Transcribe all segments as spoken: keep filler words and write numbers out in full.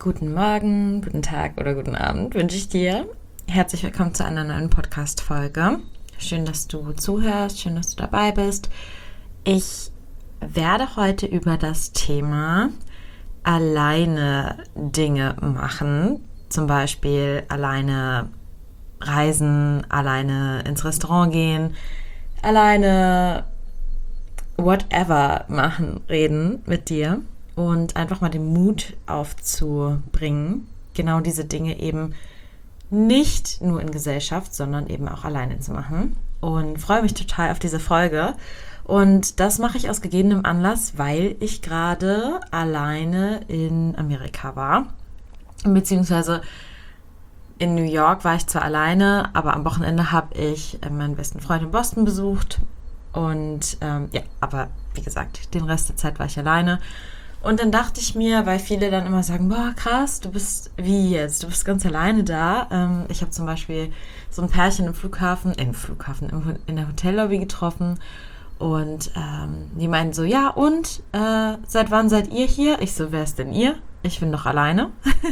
Guten Morgen, guten Tag oder guten Abend wünsche ich dir. Herzlich willkommen zu einer neuen Podcast-Folge. Schön, dass du zuhörst, schön, dass du dabei bist. Ich werde heute über das Thema alleine Dinge machen, zum Beispiel alleine reisen, alleine ins Restaurant gehen, alleine whatever machen, reden mit dir. Und einfach mal den Mut aufzubringen, genau diese Dinge eben nicht nur in Gesellschaft, sondern eben auch alleine zu machen. Und freue mich total auf diese Folge. Und das mache ich aus gegebenem Anlass, weil ich gerade alleine in Amerika war. Beziehungsweise in New York war ich zwar alleine, aber am Wochenende habe ich meinen besten Freund in Boston besucht. Und ähm, ja, aber wie gesagt, den Rest der Zeit war ich alleine. Und dann dachte ich mir, weil viele dann immer sagen, boah, krass, du bist, wie jetzt, du bist ganz alleine da. Ähm, ich habe zum Beispiel so ein Pärchen im Flughafen, im Flughafen, im, in der Hotellobby getroffen. Und ähm, die meinten so, ja und, äh, seit wann seid ihr hier? Ich so, wer ist denn ihr? Ich bin doch alleine.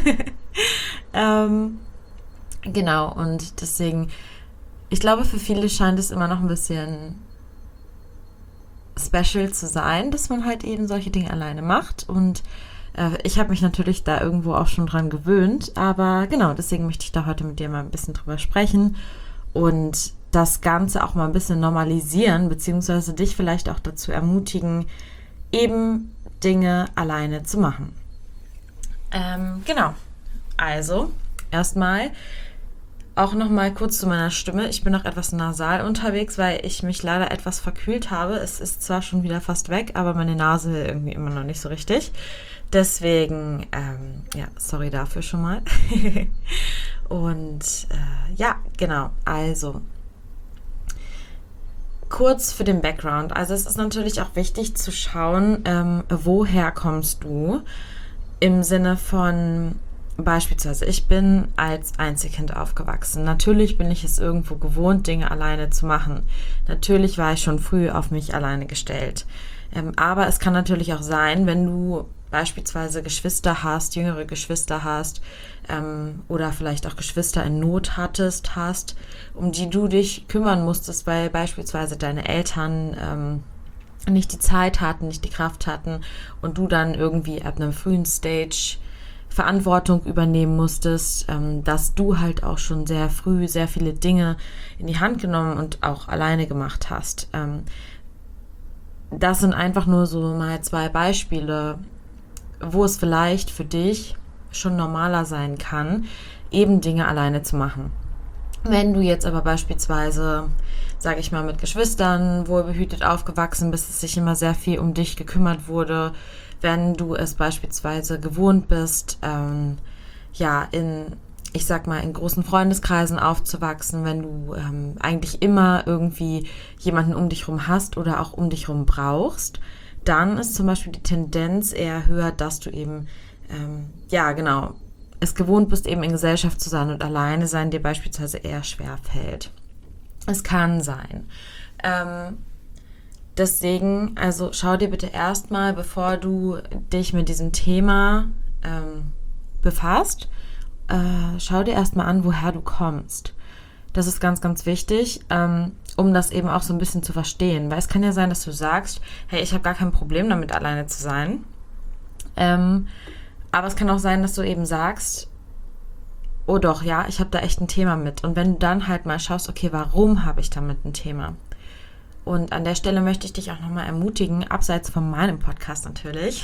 ähm, genau, und deswegen, ich glaube, für viele scheint es immer noch ein bisschen special zu sein, dass man halt eben solche Dinge alleine macht. Und äh, ich habe mich natürlich da irgendwo auch schon dran gewöhnt. Aber genau, deswegen möchte ich da heute mit dir mal ein bisschen drüber sprechen und das Ganze auch mal ein bisschen normalisieren, beziehungsweise dich vielleicht auch dazu ermutigen, eben Dinge alleine zu machen. Ähm, genau. Also, erstmal auch nochmal kurz zu meiner Stimme. Ich bin noch etwas nasal unterwegs, weil ich mich leider etwas verkühlt habe. Es ist zwar schon wieder fast weg, aber meine Nase irgendwie immer noch nicht so richtig. Deswegen, ähm, ja, sorry dafür schon mal. Und äh, ja, genau, also kurz für den Background. Also es ist natürlich auch wichtig zu schauen, ähm, woher kommst du? Im Sinne von beispielsweise, ich bin als Einzelkind aufgewachsen. Natürlich bin ich es irgendwo gewohnt, Dinge alleine zu machen. Natürlich war ich schon früh auf mich alleine gestellt. Ähm, aber es kann natürlich auch sein, wenn du beispielsweise Geschwister hast, jüngere Geschwister hast ähm, oder vielleicht auch Geschwister in Not hattest, hast, um die du dich kümmern musstest, weil beispielsweise deine Eltern ähm, nicht die Zeit hatten, nicht die Kraft hatten und du dann irgendwie ab einem frühen Stage Verantwortung übernehmen musstest, ähm, dass du halt auch schon sehr früh sehr viele Dinge in die Hand genommen und auch alleine gemacht hast. Ähm, das sind einfach nur so mal zwei Beispiele, wo es vielleicht für dich schon normaler sein kann, eben Dinge alleine zu machen. Wenn du jetzt aber beispielsweise, sage ich mal, mit Geschwistern wohlbehütet aufgewachsen bist, es sich immer sehr viel um dich gekümmert wurde, wenn du es beispielsweise gewohnt bist, ähm, ja, in, ich sag mal, in großen Freundeskreisen aufzuwachsen, wenn du ähm, eigentlich immer irgendwie jemanden um dich rum hast oder auch um dich rum brauchst, dann ist zum Beispiel die Tendenz eher höher, dass du eben, ähm, ja, genau, es gewohnt bist, eben in Gesellschaft zu sein und alleine sein dir beispielsweise eher schwer fällt. Es kann sein. Ähm, Deswegen, also schau dir bitte erstmal, bevor du dich mit diesem Thema ähm, befasst, äh, schau dir erstmal an, woher du kommst. Das ist ganz, ganz wichtig, ähm, um das eben auch so ein bisschen zu verstehen. Weil es kann ja sein, dass du sagst, hey, ich habe gar kein Problem damit, alleine zu sein. Ähm, aber es kann auch sein, dass du eben sagst, oh doch, ja, ich habe da echt ein Thema mit. Und wenn du dann halt mal schaust, okay, warum habe ich damit ein Thema? Und an der Stelle möchte ich dich auch nochmal ermutigen, abseits von meinem Podcast natürlich,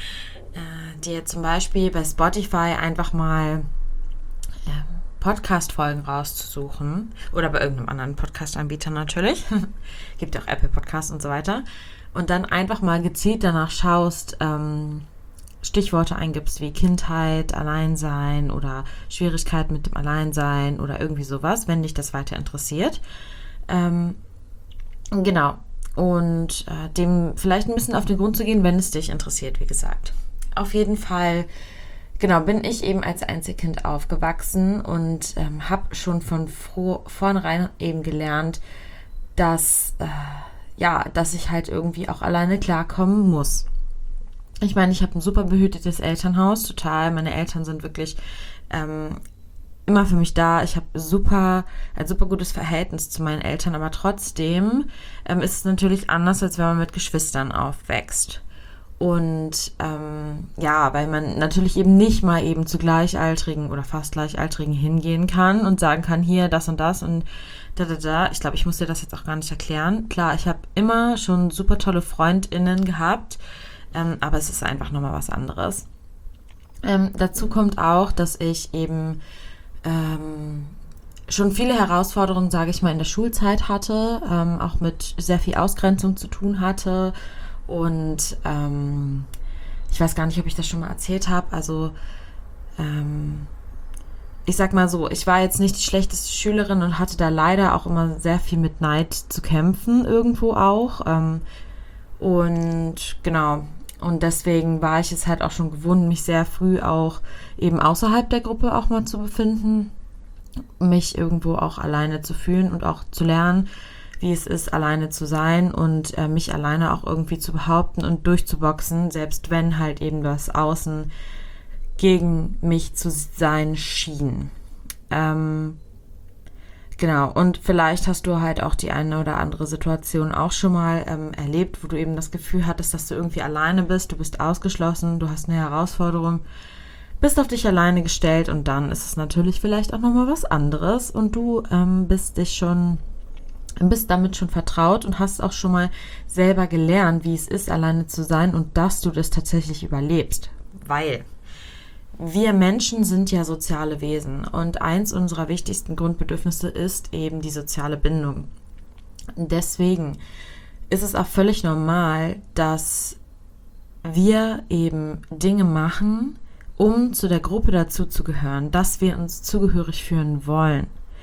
äh, dir zum Beispiel bei Spotify einfach mal äh, Podcast-Folgen rauszusuchen oder bei irgendeinem anderen Podcast-Anbieter natürlich. Gibt ja auch Apple Podcasts und so weiter. Und dann einfach mal gezielt danach schaust, ähm, Stichworte eingibst wie Kindheit, Alleinsein oder Schwierigkeit mit dem Alleinsein oder irgendwie sowas, wenn dich das weiter interessiert. Ähm, Genau, und äh, dem vielleicht ein bisschen auf den Grund zu gehen, wenn es dich interessiert, wie gesagt. Auf jeden Fall, genau, bin ich eben als Einzelkind aufgewachsen und ähm, habe schon von froh, vornherein eben gelernt, dass, äh, ja, dass ich halt irgendwie auch alleine klarkommen muss. Ich meine, ich habe ein super behütetes Elternhaus, total. Meine Eltern sind wirklich ähm, immer für mich da. Ich habe super, ein super gutes Verhältnis zu meinen Eltern, aber trotzdem ähm, ist es natürlich anders, als wenn man mit Geschwistern aufwächst. Und ähm, ja, weil man natürlich eben nicht mal eben zu Gleichaltrigen oder fast Gleichaltrigen hingehen kann und sagen kann, hier, das und das und da, da, da. Ich glaube, ich muss dir das jetzt auch gar nicht erklären. Klar, ich habe immer schon super tolle FreundInnen gehabt, ähm, aber es ist einfach nochmal was anderes. Ähm, dazu kommt auch, dass ich eben ähm, schon viele Herausforderungen, sage ich mal, in der Schulzeit hatte, ähm, auch mit sehr viel Ausgrenzung zu tun hatte. Und ähm, ich weiß gar nicht, ob ich das schon mal erzählt habe. Also ähm, ich sag mal so, ich war jetzt nicht die schlechteste Schülerin und hatte da leider auch immer sehr viel mit Neid zu kämpfen, irgendwo auch. Ähm, und genau, und deswegen war ich es halt auch schon gewohnt, mich sehr früh auch eben außerhalb der Gruppe auch mal zu befinden, mich irgendwo auch alleine zu fühlen und auch zu lernen, wie es ist, alleine zu sein und äh, mich alleine auch irgendwie zu behaupten und durchzuboxen, selbst wenn halt eben das Außen gegen mich zu sein schien. Ähm, genau, und vielleicht hast du halt auch die eine oder andere Situation auch schon mal ähm, erlebt, wo du eben das Gefühl hattest, dass du irgendwie alleine bist, du bist ausgeschlossen, du hast eine Herausforderung, bist auf dich alleine gestellt und dann ist es natürlich vielleicht auch nochmal was anderes und du ähm, bist dich schon, bist damit schon vertraut und hast auch schon mal selber gelernt, wie es ist, alleine zu sein und dass du das tatsächlich überlebst. Weil wir Menschen sind ja soziale Wesen und eins unserer wichtigsten Grundbedürfnisse ist eben die soziale Bindung. Deswegen ist es auch völlig normal, dass wir eben Dinge machen, um zu der Gruppe dazu zu gehören, dass wir uns zugehörig fühlen wollen.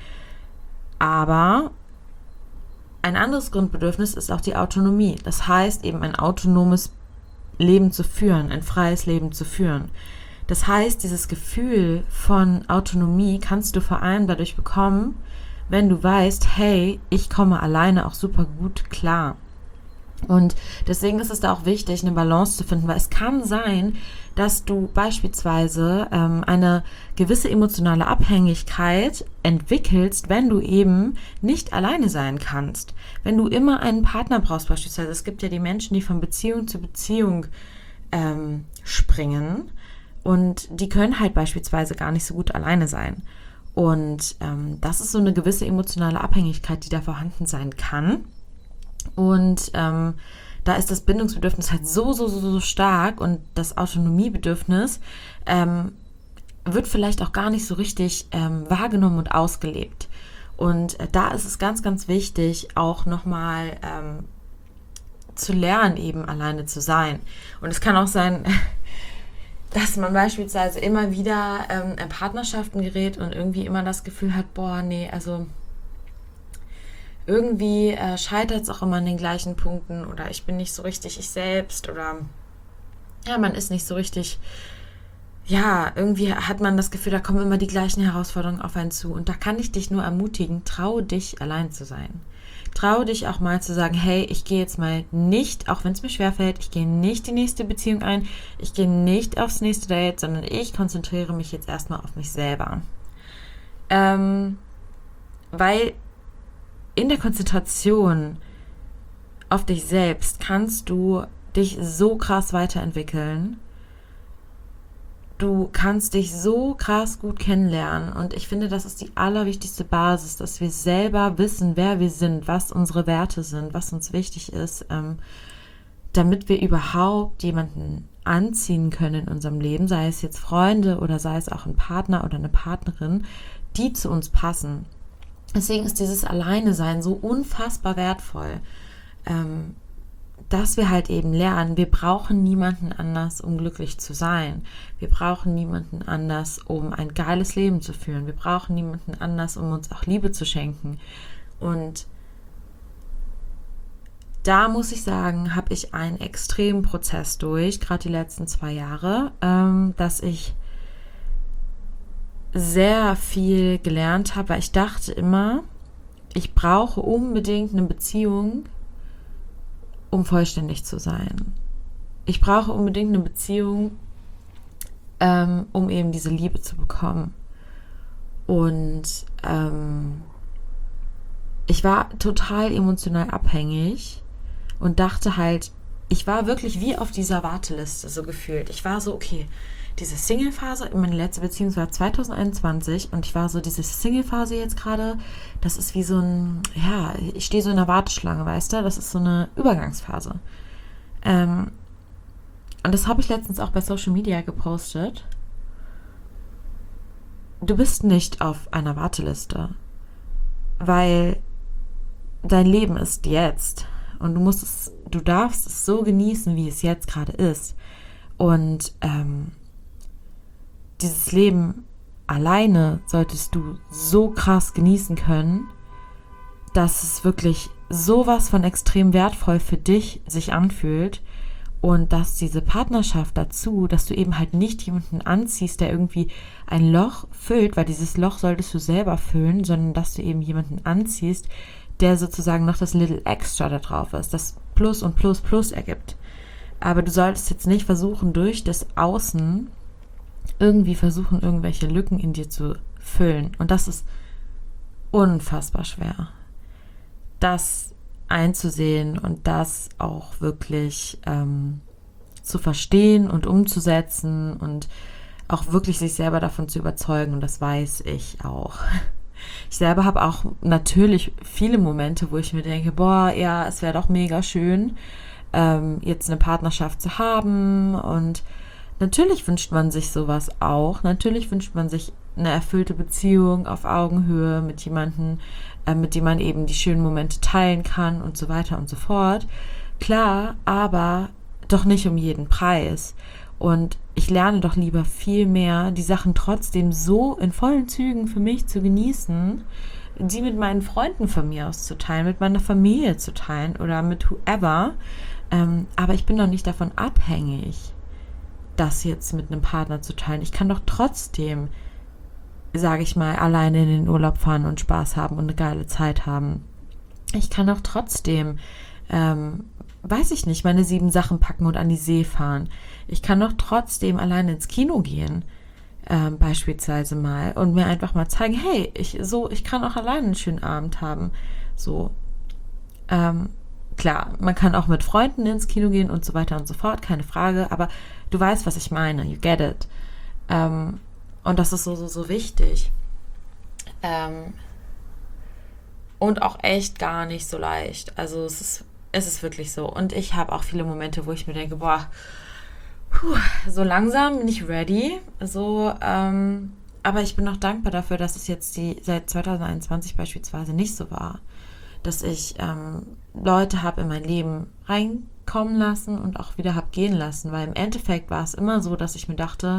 Aber ein anderes Grundbedürfnis ist auch die Autonomie. Das heißt eben ein autonomes Leben zu führen, ein freies Leben zu führen. Das heißt, dieses Gefühl von Autonomie kannst du vor allem dadurch bekommen, wenn du weißt, hey, ich komme alleine auch super gut klar. Und deswegen ist es da auch wichtig, eine Balance zu finden, weil es kann sein, dass du beispielsweise ähm, eine gewisse emotionale Abhängigkeit entwickelst, wenn du eben nicht alleine sein kannst. Wenn du immer einen Partner brauchst beispielsweise. Es gibt ja die Menschen, die von Beziehung zu Beziehung ähm, springen und die können halt beispielsweise gar nicht so gut alleine sein. Und ähm, das ist so eine gewisse emotionale Abhängigkeit, die da vorhanden sein kann. Und ähm, da ist das Bindungsbedürfnis halt so, so, so, so stark und das Autonomiebedürfnis ähm, wird vielleicht auch gar nicht so richtig ähm, wahrgenommen und ausgelebt. Und äh, da ist es ganz, ganz wichtig, auch nochmal ähm, zu lernen, eben alleine zu sein. Und es kann auch sein, dass man beispielsweise immer wieder ähm, in Partnerschaften gerät und irgendwie immer das Gefühl hat, boah, nee, also irgendwie äh, scheitert es auch immer an den gleichen Punkten oder ich bin nicht so richtig ich selbst oder ja, man ist nicht so richtig, ja, irgendwie hat man das Gefühl, da kommen immer die gleichen Herausforderungen auf einen zu und da kann ich dich nur ermutigen, traue dich, allein zu sein. Traue dich auch mal zu sagen, hey, ich gehe jetzt mal nicht, auch wenn es mir schwerfällt, ich gehe nicht die nächste Beziehung ein, ich gehe nicht aufs nächste Date, sondern ich konzentriere mich jetzt erstmal auf mich selber. Ähm, weil in der Konzentration auf dich selbst kannst du dich so krass weiterentwickeln. Du kannst dich so krass gut kennenlernen und ich finde, das ist die allerwichtigste Basis, dass wir selber wissen, wer wir sind, was unsere Werte sind, was uns wichtig ist, ähm, damit wir überhaupt jemanden anziehen können in unserem Leben, sei es jetzt Freunde oder sei es auch ein Partner oder eine Partnerin, die zu uns passen. Deswegen ist dieses Alleine-Sein so unfassbar wertvoll, ähm, dass wir halt eben lernen, wir brauchen niemanden anders, um glücklich zu sein. Wir brauchen niemanden anders, um ein geiles Leben zu führen. Wir brauchen niemanden anders, um uns auch Liebe zu schenken. Und da muss ich sagen, habe ich einen extremen Prozess durch, gerade die letzten zwei Jahre, ähm, dass ich sehr viel gelernt habe, weil ich dachte immer, ich brauche unbedingt eine Beziehung, um vollständig zu sein. ich brauche unbedingt eine Beziehung, ähm, um eben diese Liebe zu bekommen. Und ähm, ich war total emotional abhängig und dachte halt, ich war wirklich wie auf dieser Warteliste so gefühlt. Ich war so, okay, diese Single-Phase, meine letzte Beziehung war zwanzig einundzwanzig und ich war so, diese Single-Phase jetzt gerade, das ist wie so ein, ja, ich stehe so in der Warteschlange, weißt du, das ist so eine Übergangsphase. Ähm, und das habe ich letztens auch bei Social Media gepostet. Du bist nicht auf einer Warteliste, weil dein Leben ist jetzt und du musst es, du darfst es so genießen, wie es jetzt gerade ist. Und ähm, dieses Leben alleine solltest du so krass genießen können, dass es wirklich sowas von extrem wertvoll für dich sich anfühlt und dass diese Partnerschaft dazu, dass du eben halt nicht jemanden anziehst, der irgendwie ein Loch füllt, weil dieses Loch solltest du selber füllen, sondern dass du eben jemanden anziehst, der sozusagen noch das Little Extra da drauf ist, das Plus und Plus Plus ergibt. Aber du solltest jetzt nicht versuchen, durch das Außen irgendwie versuchen, irgendwelche Lücken in dir zu füllen. Und das ist unfassbar schwer, das einzusehen und das auch wirklich ähm, zu verstehen und umzusetzen und auch wirklich sich selber davon zu überzeugen. Und das weiß ich auch. Ich selber habe auch natürlich viele Momente, wo ich mir denke, boah, ja, es wäre doch mega schön, ähm, jetzt eine Partnerschaft zu haben. Und natürlich wünscht man sich sowas auch. Natürlich wünscht man sich eine erfüllte Beziehung auf Augenhöhe mit jemandem, äh, mit dem man eben die schönen Momente teilen kann und so weiter und so fort. Klar, aber doch nicht um jeden Preis. Und ich lerne doch lieber viel mehr, die Sachen trotzdem so in vollen Zügen für mich zu genießen, die mit meinen Freunden von mir aus zu teilen, mit meiner Familie zu teilen oder mit whoever. Ähm, aber ich bin doch nicht davon abhängig, das jetzt mit einem Partner zu teilen. Ich kann doch trotzdem, sage ich mal, alleine in den Urlaub fahren und Spaß haben und eine geile Zeit haben. Ich kann doch trotzdem, ähm, weiß ich nicht, meine sieben Sachen packen und an die See fahren. Ich kann doch trotzdem alleine ins Kino gehen, ähm, beispielsweise mal, und mir einfach mal zeigen, hey, ich so, ich kann auch alleine einen schönen Abend haben. So, ähm, klar, man kann auch mit Freunden ins Kino gehen und so weiter und so fort, keine Frage, aber du weißt, was ich meine, you get it. Ähm, und das ist so, so, so wichtig. Ähm, und auch echt gar nicht so leicht. Also es ist, es ist wirklich so. Und ich habe auch viele Momente, wo ich mir denke, boah, puh, so langsam bin ich ready. So, ähm, aber ich bin auch dankbar dafür, dass es jetzt die seit zwanzig einundzwanzig beispielsweise nicht so war. Dass ich ähm, Leute habe in mein Leben reinkommen lassen und auch wieder habe gehen lassen. Weil im Endeffekt war es immer so, dass ich mir dachte,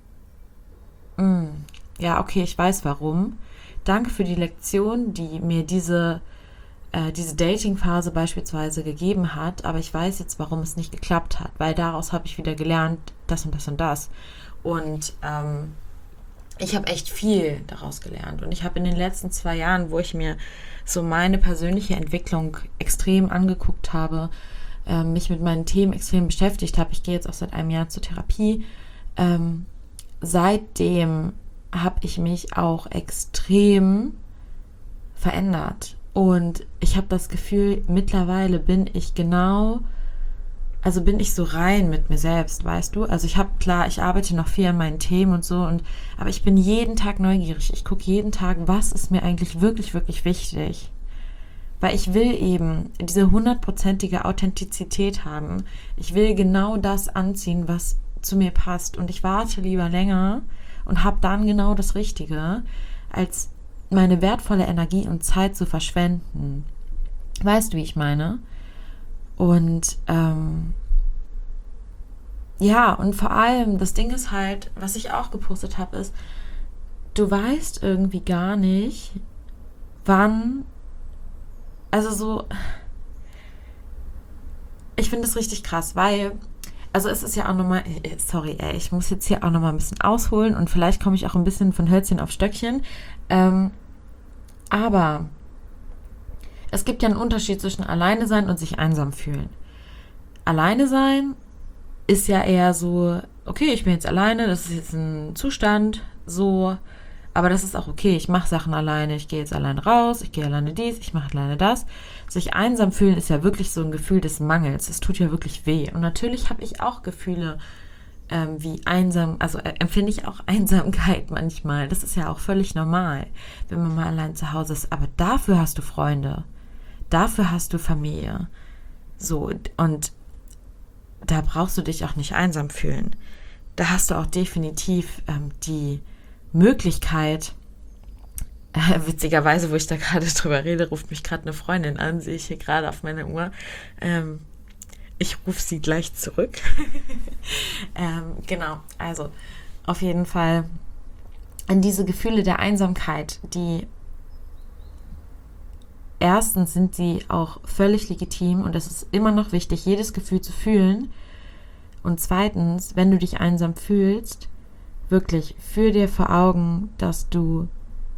mh, ja, okay, ich weiß warum. Danke für die Lektion, die mir diese, äh, diese Dating-Phase beispielsweise gegeben hat. Aber ich weiß jetzt, warum es nicht geklappt hat. Weil daraus habe ich wieder gelernt, das und das und das. Und ähm, ich habe echt viel daraus gelernt. Und ich habe in den letzten zwei Jahren, wo ich mir so meine persönliche Entwicklung extrem angeguckt habe, äh, mich mit meinen Themen extrem beschäftigt habe. Ich gehe jetzt auch seit einem Jahr zur Therapie. Ähm, seitdem habe ich mich auch extrem verändert. Und ich habe das Gefühl, mittlerweile bin ich genau, also bin ich so rein mit mir selbst, weißt du? Also ich habe, klar, ich arbeite noch viel an meinen Themen und so, und aber ich bin jeden Tag neugierig. Ich gucke jeden Tag, was ist mir eigentlich wirklich, wirklich wichtig. Weil ich will eben diese hundertprozentige Authentizität haben. Ich will genau das anziehen, was zu mir passt. Und ich warte lieber länger und habe dann genau das Richtige, als meine wertvolle Energie und Zeit zu verschwenden. Weißt du, wie ich meine? Und ähm, ja, und vor allem, das Ding ist halt, was ich auch gepostet habe, ist, du weißt irgendwie gar nicht, wann, also so, ich finde es richtig krass, weil, also es ist ja auch nochmal, sorry, ey, ich muss jetzt hier auch nochmal ein bisschen ausholen und vielleicht komme ich auch ein bisschen von Hölzchen auf Stöckchen, ähm, aber es gibt ja einen Unterschied zwischen alleine sein und sich einsam fühlen. Alleine sein ist ja eher so, okay, ich bin jetzt alleine, das ist jetzt ein Zustand, so, aber das ist auch okay, ich mache Sachen alleine, ich gehe jetzt alleine raus, ich gehe alleine dies, ich mache alleine das. Sich einsam fühlen ist ja wirklich so ein Gefühl des Mangels, es tut ja wirklich weh. Und natürlich habe ich auch Gefühle ähm, wie einsam, also äh, empfinde ich auch Einsamkeit manchmal, das ist ja auch völlig normal, wenn man mal allein zu Hause ist, aber dafür hast du Freunde, dafür hast du Familie, so, und da brauchst du dich auch nicht einsam fühlen. Da hast du auch definitiv ähm, die Möglichkeit, äh, witzigerweise, wo ich da gerade drüber rede, ruft mich gerade eine Freundin an, sehe ich hier gerade auf meiner Uhr. Ähm, ich rufe sie gleich zurück. ähm, genau, also auf jeden Fall an diese Gefühle der Einsamkeit, die erstens sind sie auch völlig legitim und es ist immer noch wichtig, jedes Gefühl zu fühlen. Und zweitens, wenn du dich einsam fühlst, wirklich führ dir vor Augen, dass du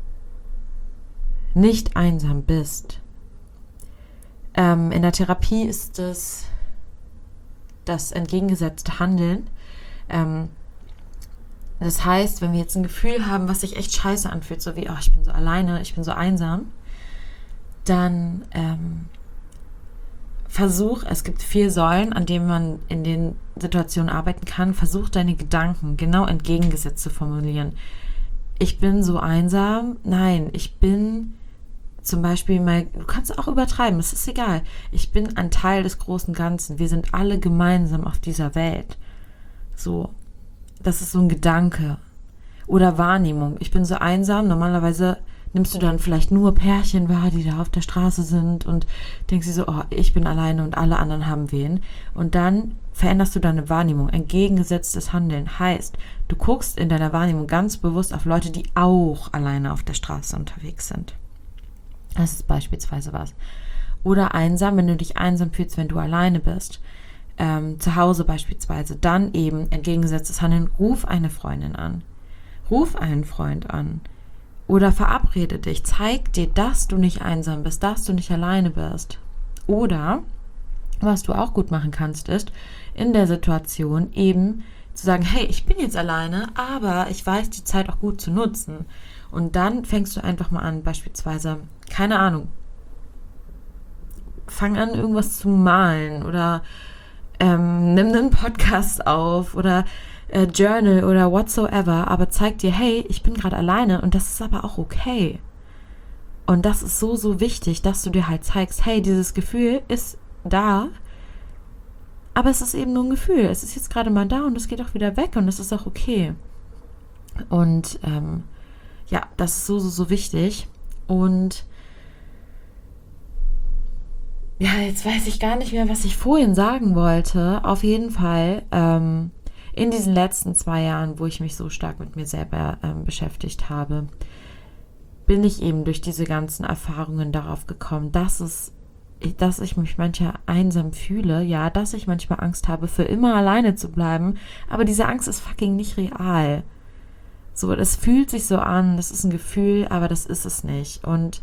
nicht einsam bist. Ähm, in der Therapie ist es das entgegengesetzte Handeln. Ähm, das heißt, wenn wir jetzt ein Gefühl haben, was sich echt scheiße anfühlt, so wie, oh, ich bin so alleine, ich bin so einsam, dann ähm, versuch, es gibt vier Säulen, an denen man in den Situationen arbeiten kann, versuch deine Gedanken genau entgegengesetzt zu formulieren. Ich bin so einsam, nein, ich bin zum Beispiel mal, du kannst auch übertreiben, es ist egal, ich bin ein Teil des großen Ganzen, wir sind alle gemeinsam auf dieser Welt. So, das ist so ein Gedanke. Oder Wahrnehmung, ich bin so einsam, normalerweise nimmst du dann vielleicht nur Pärchen wahr, die da auf der Straße sind und denkst dir so, oh, ich bin alleine und alle anderen haben wen. Und dann veränderst du deine Wahrnehmung. Entgegengesetztes Handeln heißt, du guckst in deiner Wahrnehmung ganz bewusst auf Leute, die auch alleine auf der Straße unterwegs sind. Das ist beispielsweise was. Oder einsam, wenn du dich einsam fühlst, wenn du alleine bist. Ähm, zu Hause beispielsweise. Dann eben entgegengesetztes Handeln, ruf eine Freundin an. Ruf einen Freund an. Oder verabrede dich, zeig dir, dass du nicht einsam bist, dass du nicht alleine bist. Oder, was du auch gut machen kannst, ist, in der Situation eben zu sagen, hey, ich bin jetzt alleine, aber ich weiß, die Zeit auch gut zu nutzen. Und dann fängst du einfach mal an, beispielsweise, keine Ahnung, fang an, irgendwas zu malen oder ähm, nimm einen Podcast auf oder äh, Journal oder whatsoever, aber zeig dir, hey, ich bin gerade alleine und das ist aber auch okay. Und das ist so, so wichtig, dass du dir halt zeigst, hey, dieses Gefühl ist da, aber es ist eben nur ein Gefühl. Es ist jetzt gerade mal da und es geht auch wieder weg und es ist auch okay. Und ähm, ja, das ist so, so, so wichtig. Und ja, jetzt weiß ich gar nicht mehr, was ich vorhin sagen wollte. Auf jeden Fall, ähm, in diesen letzten zwei Jahren, wo ich mich so stark mit mir selber ähm, beschäftigt habe, bin ich eben durch diese ganzen Erfahrungen darauf gekommen, dass es, dass ich mich manchmal einsam fühle, ja, dass ich manchmal Angst habe, für immer alleine zu bleiben, aber diese Angst ist fucking nicht real. So, das fühlt sich so an, das ist ein Gefühl, aber das ist es nicht. Und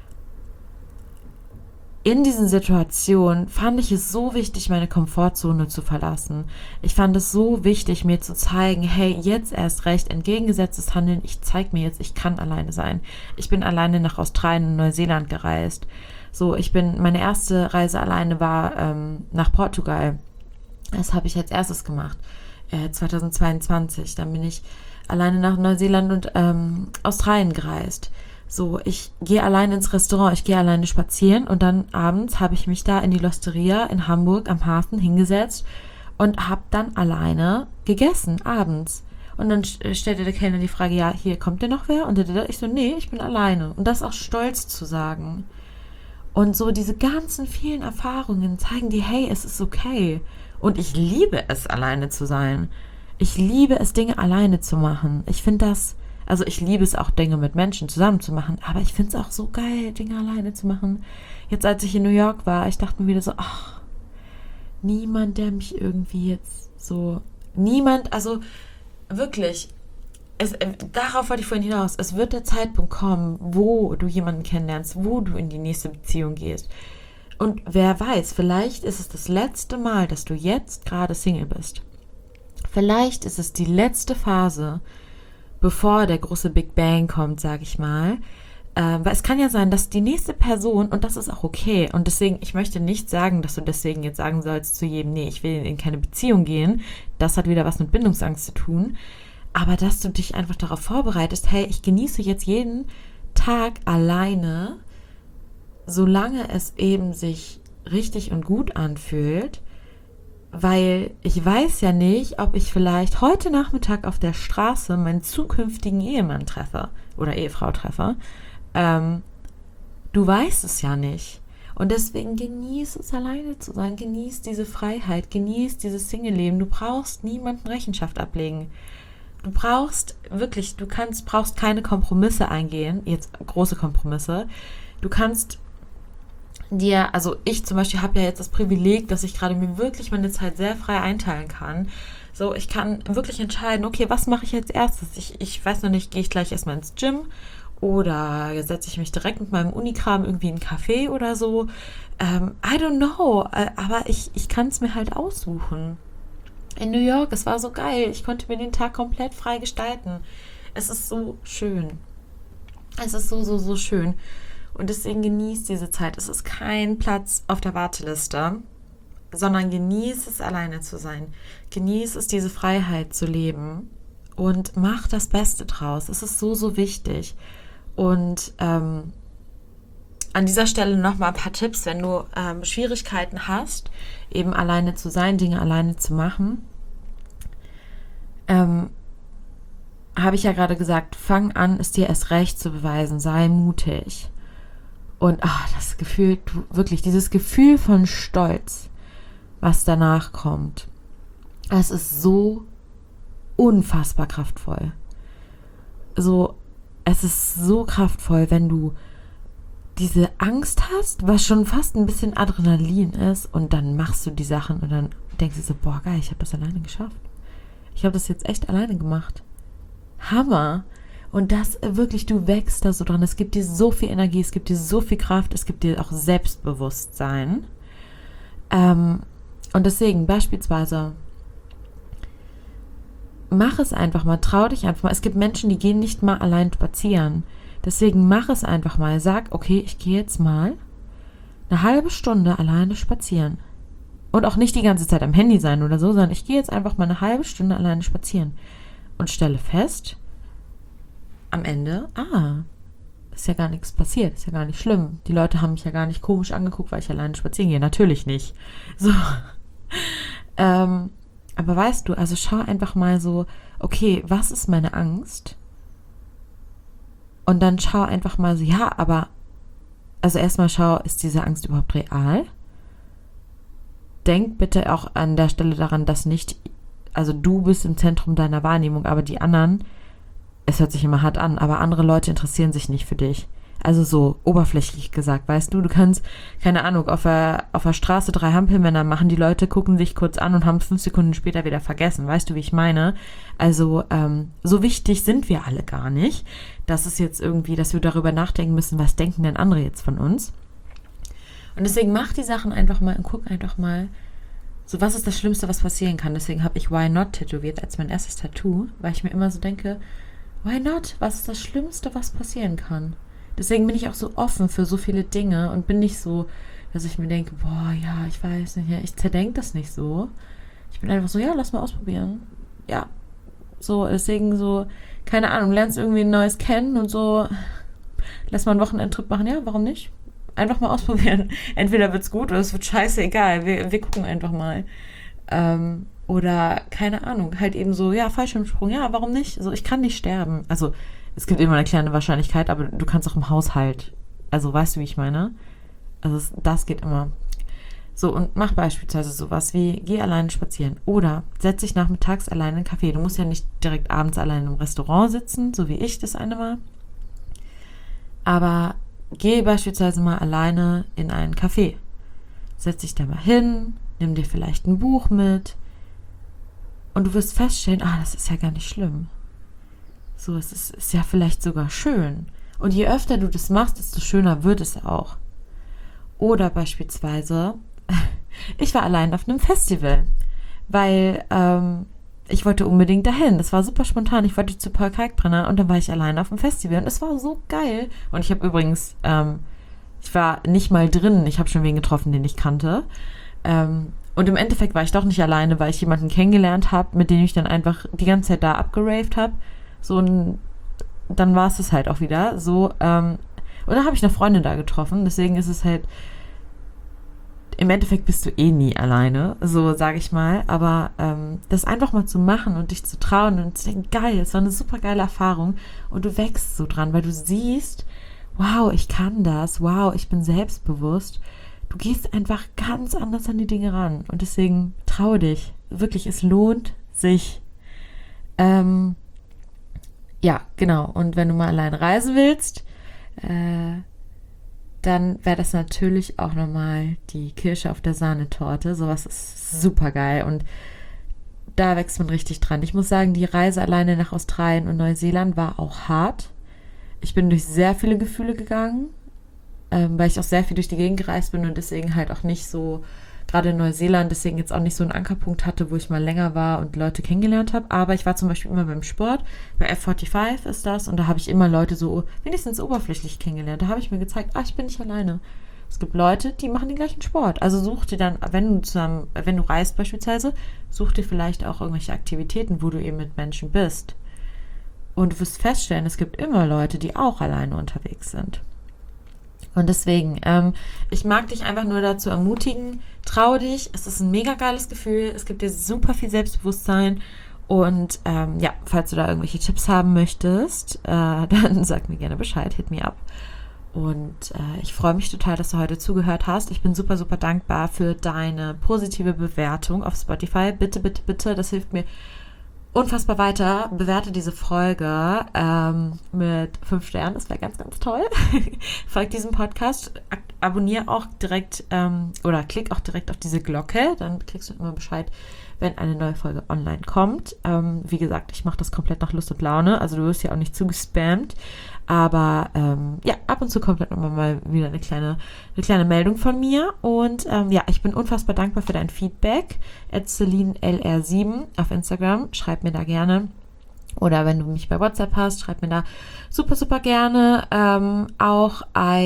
in diesen Situationen fand ich es so wichtig, meine Komfortzone zu verlassen. Ich fand es so wichtig, mir zu zeigen, hey, jetzt erst recht, entgegengesetztes Handeln, ich zeige mir jetzt, ich kann alleine sein. Ich bin alleine nach Australien und Neuseeland gereist. So, ich bin, meine erste Reise alleine war ähm, nach Portugal. Das habe ich als erstes gemacht, äh, zweitausendzweiundzwanzig. Dann bin ich alleine nach Neuseeland und ähm, Australien gereist. So, ich gehe allein ins Restaurant, ich gehe alleine spazieren und dann abends habe ich mich da in die Losteria in Hamburg am Hafen hingesetzt und habe dann alleine gegessen, abends. Und dann stellte der Kellner die Frage, ja, hier kommt denn noch wer? Und ich so, nee, ich bin alleine. Und das auch stolz zu sagen. Und so diese ganzen vielen Erfahrungen zeigen dir, hey, es ist okay. Und ich liebe es, alleine zu sein. Ich liebe es, Dinge alleine zu machen. Ich finde das... Also ich liebe es auch, Dinge mit Menschen zusammen zu machen, aber ich finde es auch so geil, Dinge alleine zu machen. Jetzt, als ich in New York war, ich dachte mir wieder so, ach, niemand, der mich irgendwie jetzt so, niemand, also wirklich, es, äh, darauf wollte ich vorhin hinaus, es wird der Zeitpunkt kommen, wo du jemanden kennenlernst, wo du in die nächste Beziehung gehst. Und wer weiß, vielleicht ist es das letzte Mal, dass du jetzt gerade Single bist. Vielleicht ist es die letzte Phase, bevor der große Big Bang kommt, sage ich mal. Äh, weil es kann ja sein, dass die nächste Person, und das ist auch okay, und deswegen, ich möchte nicht sagen, dass du deswegen jetzt sagen sollst zu jedem, nee, ich will in keine Beziehung gehen, das hat wieder was mit Bindungsangst zu tun, aber dass du dich einfach darauf vorbereitest, hey, ich genieße jetzt jeden Tag alleine, solange es eben sich richtig und gut anfühlt, weil ich weiß ja nicht, ob ich vielleicht heute Nachmittag auf der Straße meinen zukünftigen Ehemann treffe oder Ehefrau treffe. Ähm, du weißt es ja nicht. Und deswegen genieß es, alleine zu sein. Genieß diese Freiheit. Genieß dieses Single-Leben. Du brauchst niemanden Rechenschaft ablegen. Du brauchst wirklich, du kannst, brauchst keine Kompromisse eingehen. Jetzt große Kompromisse. Du kannst dir, also ich zum Beispiel habe ja jetzt das Privileg, dass ich gerade mir wirklich meine Zeit sehr frei einteilen kann. So, ich kann wirklich entscheiden, okay, was mache ich als erstes? Ich, ich weiß noch nicht, gehe ich gleich erstmal ins Gym oder setze ich mich direkt mit meinem Unikram irgendwie in einen Café oder so. Ähm, I don't know, aber ich, ich kann es mir halt aussuchen. In New York, es war so geil. Ich konnte mir den Tag komplett frei gestalten. Es ist so schön. Es ist so, so, so schön. Und deswegen genießt diese Zeit. Es ist kein Platz auf der Warteliste, sondern genieß es, alleine zu sein. Genieß es, diese Freiheit zu leben und mach das Beste draus. Es ist so, so wichtig. Und ähm, an dieser Stelle nochmal ein paar Tipps, wenn du ähm, Schwierigkeiten hast, eben alleine zu sein, Dinge alleine zu machen. Ähm, habe ich ja gerade gesagt, fang an, es dir erst recht zu beweisen. Sei mutig. Und ach, das Gefühl, wirklich, dieses Gefühl von Stolz, was danach kommt, es ist so unfassbar kraftvoll. So, es ist so kraftvoll, wenn du diese Angst hast, was schon fast ein bisschen Adrenalin ist, und dann machst du die Sachen und dann denkst du so, boah, geil, ich habe das alleine geschafft. Ich habe das jetzt echt alleine gemacht. Hammer! Und das wirklich, du wächst da so dran. Es gibt dir so viel Energie, es gibt dir so viel Kraft, es gibt dir auch Selbstbewusstsein. Ähm, und deswegen beispielsweise, mach es einfach mal, trau dich einfach mal. Es gibt Menschen, die gehen nicht mal allein spazieren. Deswegen mach es einfach mal. Sag, okay, ich gehe jetzt mal eine halbe Stunde alleine spazieren. Und auch nicht die ganze Zeit am Handy sein oder so, sondern ich gehe jetzt einfach mal eine halbe Stunde alleine spazieren. Und stelle fest, am Ende, ah, ist ja gar nichts passiert, ist ja gar nicht schlimm. Die Leute haben mich ja gar nicht komisch angeguckt, weil ich alleine spazieren gehe. Natürlich nicht. So. ähm, aber weißt du, also schau einfach mal so, okay, was ist meine Angst? Und dann schau einfach mal so, ja, aber, also erstmal schau, ist diese Angst überhaupt real? Denk bitte auch an der Stelle daran, dass nicht, also du bist im Zentrum deiner Wahrnehmung, aber die anderen, es hört sich immer hart an, aber andere Leute interessieren sich nicht für dich. Also so oberflächlich gesagt, weißt du, du kannst, keine Ahnung, auf der, auf der Straße drei Hampelmänner machen, die Leute gucken sich kurz an und haben es fünf Sekunden später wieder vergessen. Weißt du, wie ich meine? Also ähm, so wichtig sind wir alle gar nicht, dass es jetzt irgendwie, dass wir darüber nachdenken müssen, was denken denn andere jetzt von uns? Und deswegen mach die Sachen einfach mal und guck einfach mal, so was ist das Schlimmste, was passieren kann. Deswegen habe ich Why Not tätowiert als mein erstes Tattoo, weil ich mir immer so denke, why not? Was ist das Schlimmste, was passieren kann? Deswegen bin ich auch so offen für so viele Dinge und bin nicht so, dass ich mir denke, boah, ja, ich weiß nicht, ich zerdenke das nicht so. Ich bin einfach so, ja, lass mal ausprobieren. Ja, so, deswegen so, keine Ahnung, lernst irgendwie ein neues kennen und so, lass mal einen Wochenendtrip machen, ja, warum nicht? Einfach mal ausprobieren. Entweder wird's gut oder es wird scheiße, egal, wir, wir gucken einfach mal. Ähm, Oder, keine Ahnung, halt eben so, ja, Fallschirmsprung, ja, warum nicht? Also ich kann nicht sterben. Also es gibt immer eine kleine Wahrscheinlichkeit, aber du kannst auch im Haushalt. Also weißt du, wie ich meine? Also es, das geht immer. So, und mach beispielsweise sowas wie, geh alleine spazieren. Oder setz dich nachmittags alleine in einen Café. Du musst ja nicht direkt abends alleine im Restaurant sitzen, so wie ich das eine Mal. Aber geh beispielsweise mal alleine in einen Café. Setz dich da mal hin, nimm dir vielleicht ein Buch mit. Und du wirst feststellen, ah, das ist ja gar nicht schlimm. So, es ist, ist ja vielleicht sogar schön. Und je öfter du das machst, desto schöner wird es auch. Oder beispielsweise, ich war allein auf einem Festival, weil ähm, ich wollte unbedingt dahin. Das war super spontan. Ich wollte zu Paul Kalkbrenner und dann war ich alleine auf dem Festival und es war so geil. Und ich habe übrigens, ähm, ich war nicht mal drin. Ich habe schon wen getroffen, den ich kannte. Ähm, und im Endeffekt war ich doch nicht alleine, weil ich jemanden kennengelernt habe, mit dem ich dann einfach die ganze Zeit da abgeraved habe. So ein, dann war es das halt auch wieder. So, ähm, und dann habe ich eine Freundin da getroffen. Deswegen ist es halt, im Endeffekt bist du eh nie alleine, so sage ich mal. Aber ähm, das einfach mal zu machen und dich zu trauen und zu denken, geil, es war eine super geile Erfahrung. Und du wächst so dran, weil du siehst, wow, ich kann das, wow, ich bin selbstbewusst. Du gehst einfach ganz anders an die Dinge ran. Und deswegen traue dich. Wirklich, es lohnt sich. Ähm, ja, genau. Und wenn du mal allein reisen willst, äh, dann wäre das natürlich auch nochmal die Kirsche auf der Sahnetorte. Sowas ist super geil und da wächst man richtig dran. Ich muss sagen, die Reise alleine nach Australien und Neuseeland war auch hart. Ich bin durch sehr viele Gefühle gegangen, ähm, weil ich auch sehr viel durch die Gegend gereist bin und deswegen halt auch nicht so, gerade in Neuseeland, deswegen jetzt auch nicht so einen Ankerpunkt hatte, wo ich mal länger war und Leute kennengelernt habe. Aber ich war zum Beispiel immer beim Sport, bei F fünfundvierzig ist das und da habe ich immer Leute so wenigstens oberflächlich kennengelernt. Da habe ich mir gezeigt, ah, ich bin nicht alleine. Es gibt Leute, die machen den gleichen Sport. Also such dir dann, wenn du zusammen, wenn du reist beispielsweise, such dir vielleicht auch irgendwelche Aktivitäten, wo du eben mit Menschen bist. Und du wirst feststellen, es gibt immer Leute, die auch alleine unterwegs sind. Und deswegen, ähm, ich mag dich einfach nur dazu ermutigen, trau dich, es ist ein mega geiles Gefühl, es gibt dir super viel Selbstbewusstsein und ähm, ja, falls du da irgendwelche Tipps haben möchtest, äh, dann sag mir gerne Bescheid, hit me up. Und äh, ich freue mich total, dass du heute zugehört hast. Ich bin super, super dankbar für deine positive Bewertung auf Spotify. Bitte, bitte, bitte, das hilft mir unfassbar weiter. Bewerte diese Folge ähm, mit fünf Sternen, das wäre ganz, ganz toll. Folgt diesem Podcast, ab- abonniere auch direkt ähm, oder klick auch direkt auf diese Glocke, dann kriegst du immer Bescheid, wenn eine neue Folge online kommt. Ähm, wie gesagt, ich mache das komplett nach Lust und Laune, also du wirst ja auch nicht zugespammt, aber ähm, ja, ab und zu kommt dann immer mal wieder eine kleine, eine kleine Meldung von mir und ähm, ja, ich bin unfassbar dankbar für dein Feedback. at Celine L R sieben auf Instagram, schreib mir da gerne. Oder wenn du mich bei WhatsApp hast, schreib mir da super, super gerne ähm, auch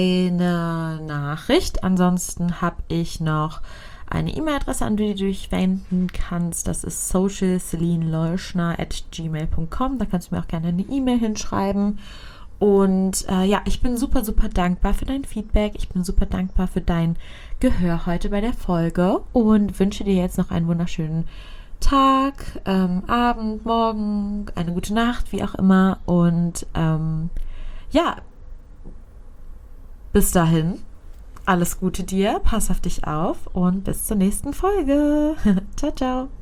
eine Nachricht. Ansonsten habe ich noch eine E-Mail-Adresse, an die du dich wenden kannst. Das ist socialcelineleuschner at gmail punkt com. Da kannst du mir auch gerne eine E-Mail hinschreiben. Und äh, ja, ich bin super, super dankbar für dein Feedback. Ich bin super dankbar für dein Gehör heute bei der Folge und wünsche dir jetzt noch einen wunderschönen Tag, ähm, Abend, Morgen, eine gute Nacht, wie auch immer. Und ähm, ja, bis dahin, alles Gute dir, pass auf dich auf und bis zur nächsten Folge. Ciao, ciao.